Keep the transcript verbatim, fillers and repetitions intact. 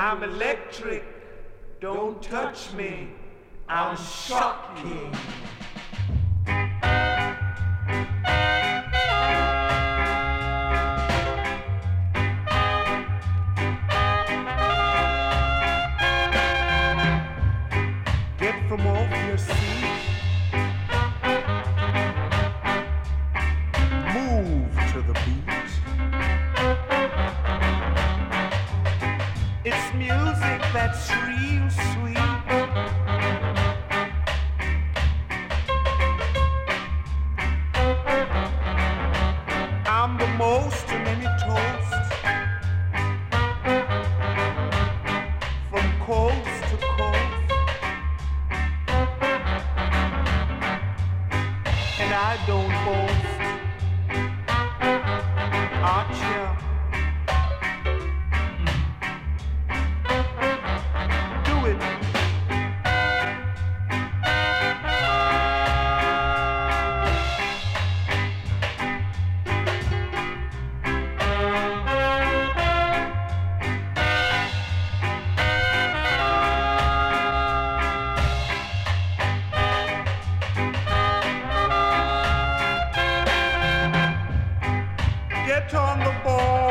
I'm electric, don't touch me, I'm shocking. Get from off your seat, move to the beat. It's music that's real sweet. I'm the most in any toast, from coast to coast, and I don't boast. Archer, do it. Get on the ball.